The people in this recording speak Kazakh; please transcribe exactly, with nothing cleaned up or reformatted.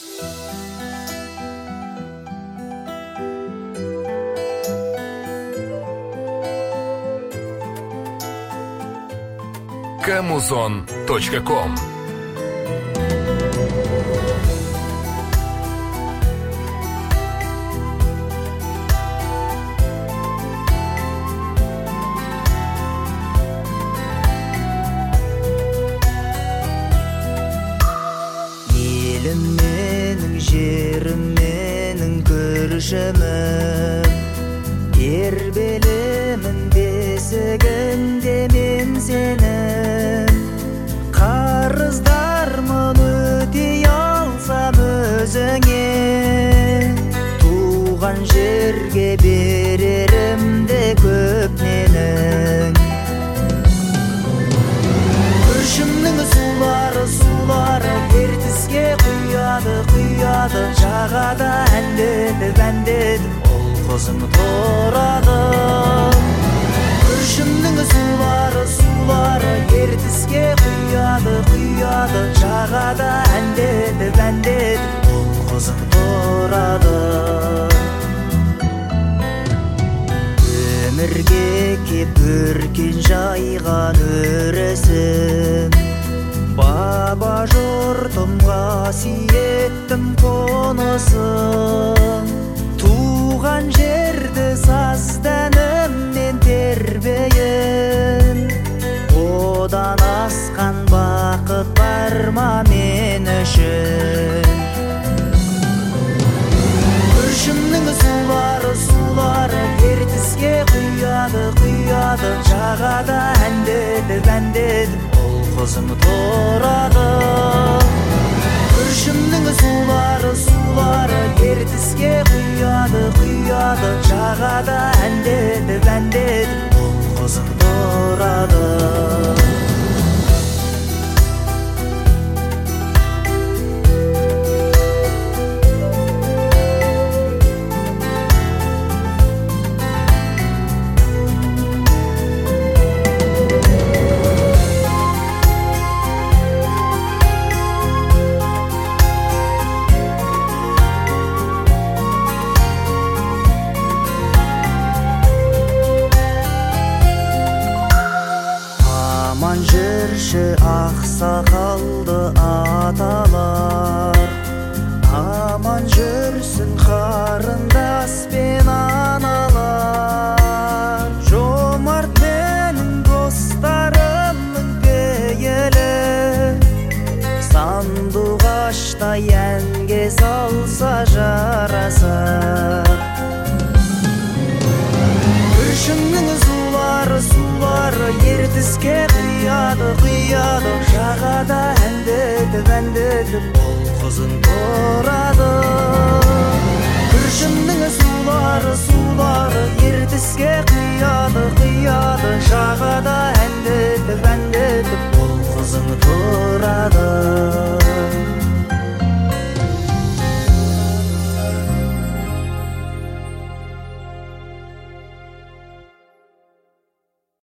камузон точка ком. Елім менің, жерім менің, көршімім, тербелімін бесігінде мен сенің. Қарыздармын өтей алсам өзіңе, туған жерге берерім де көп менің. Күршімнің сулары, сулары ертіске құяды, құяды, жағада әндетіп, әндетіп, ол қызың тұрады. Күршімнің сулары, сулары ертіске құяды, құяды, жағада әндетіп, әндетіп, ол қызың тұрады. Өмірге кеп өркен жайған өрісім, баба жұртымға сиеттім қонысым. Туған жерді сазданыммен тербейін, одан асқан бақыт бар ма мен үшін? Күршімнің сулары, сулары ертіске құяды, құяды, жағада әндетіп, әндетіп, ол қызың тұрады. Күршімнің сулары, сулары ертіске құяды, құяды, жағада әндетіп, әндетіп, ол қызың тұрады. Аман жүрші ақсақалды аталар, аман жүрсін қарындас пен аналар. Жомарт менің достарымның пейілі, сандуғаштай әнге салса жарасар. Күршімнің сулары, сулары ертіске құяды, құяды, жағада әндетіп, әндетіп, ол қызың тұрады.